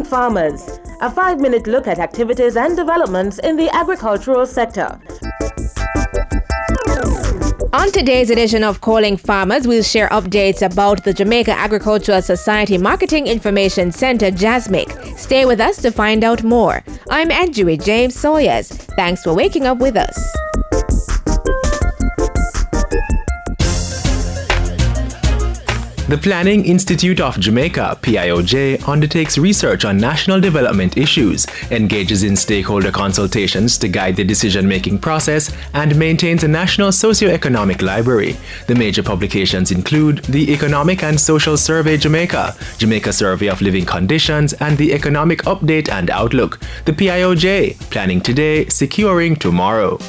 Farmers, a 5-minute look at activities and developments in the agricultural sector. On today's edition of Calling Farmers, we'll share updates about the Jamaica Agricultural Society Marketing Information Center, JASMIC. Stay with us to find out more. I'm Andrew James Sawyers. Thanks for waking up with us. The Planning Institute of Jamaica, PIOJ, undertakes research on national development issues, engages in stakeholder consultations to guide the decision-making process, and maintains a national socio-economic library. The major publications include the Economic and Social Survey Jamaica, Jamaica Survey of Living Conditions, and the Economic Update and Outlook. The PIOJ, Planning Today, Securing Tomorrow.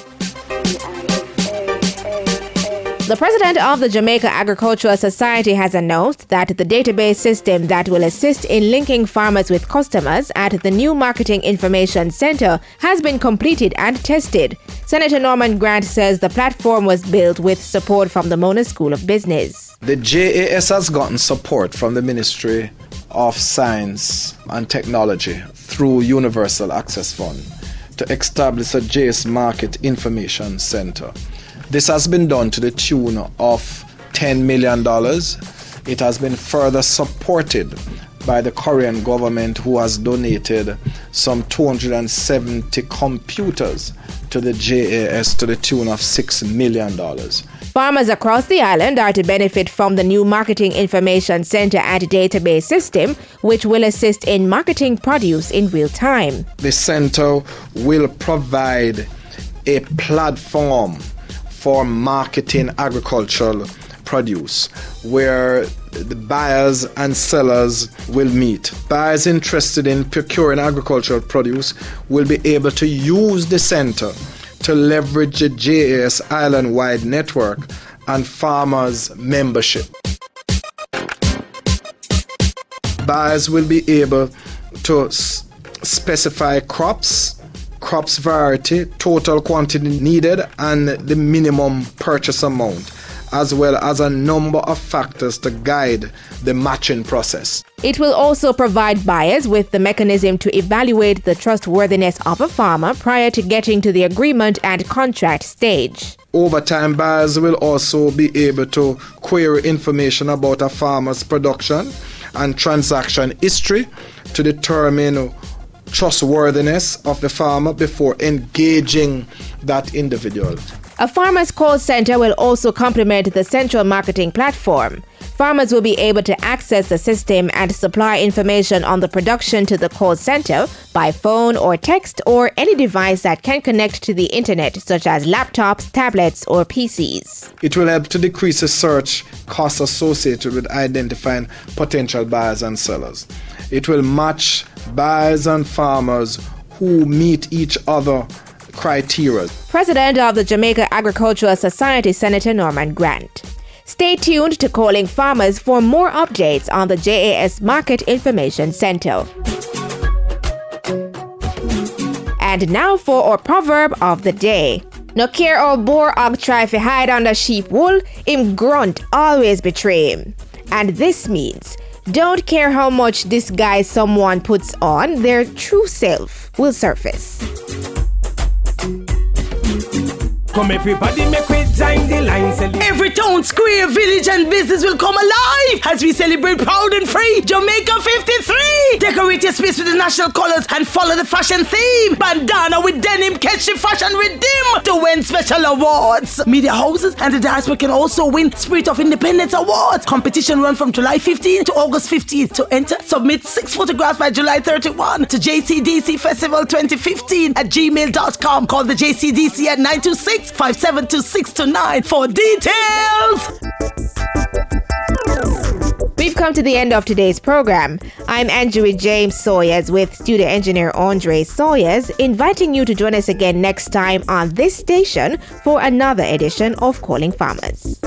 The president of the Jamaica Agricultural Society has announced that the database system that will assist in linking farmers with customers at the new Marketing Information Center has been completed and tested. Senator Norman Grant says the platform was built with support from the Mona School of Business. The JAS has gotten support from the Ministry of Science and Technology through Universal Access Fund to establish a JAS Market Information Center. This has been done to the tune of $10 million. It has been further supported by the Korean government, who has donated some 270 computers to the JAS to the tune of $6 million. Farmers across the island are to benefit from the new Marketing Information Center and database system, which will assist in marketing produce in real time. The center will provide a platform for marketing agricultural produce, where the buyers and sellers will meet. Buyers interested in procuring agricultural produce will be able to use the center to leverage the JAS island-wide network and farmers' membership. Buyers will be able to specify crops variety, total quantity needed, and the minimum purchase amount, as well as a number of factors to guide the matching process. It will also provide buyers with the mechanism to evaluate the trustworthiness of a farmer prior to getting to the agreement and contract stage. Over time, buyers will also be able to query information about a farmer's production and transaction history to determine trustworthiness of the farmer before engaging that individual. A farmers' call center will also complement the central marketing platform. Farmers will be able to access the system and supply information on the production to the call center by phone or text or any device that can connect to the internet, such as laptops, tablets, or PCs. It will help to decrease the search costs associated with identifying potential buyers and sellers. It will match buyers and farmers who meet each other criteria. President of the Jamaica Agricultural Society, Senator Norman Grant. Stay tuned to Calling Farmers for more updates on the JAS Market Information Center. And now for our proverb of the day. No care how boar og try to hide under sheep wool, him grunt always betray him. And this means, don't care how much disguise someone puts on, their true self will surface. Come everybody, make we join the line. Every town, square, village and business will come alive as we celebrate proud and free Jamaica 53. Decorate your space with the national colors and follow the fashion theme. Bandana with denim, catch the fashion redeem to win special awards. Media houses and the diaspora can also win Spirit of Independence Awards. Competition run from July 15 to August 15. To enter, submit 6 photographs by July 31 to JCDC Festival 2015 at gmail.com. Call the JCDC at 926-572629 for details. We've come to the end of today's program. I'm Andrew James Sawyers with studio engineer Andre Sawyers, inviting you to join us again next time on this station for another edition of Calling Farmers.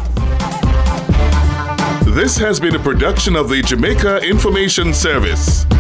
This has been a production of the Jamaica Information Service.